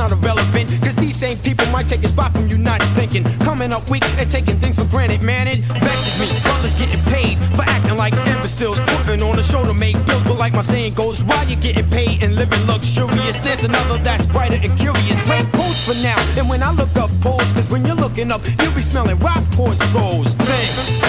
sound irrelevant, cause these same people might take a spot from you not thinking. Coming up weak and taking things for granted, man, it vexes me. Brothers getting paid for acting like imbeciles, putting on a show to make bills, but like my saying goes, why you getting paid and living luxurious? There's another that's brighter and curious. Play pose for now, and when I look up pose, cause when you're looking up, you'll be smelling rock poor souls. Think.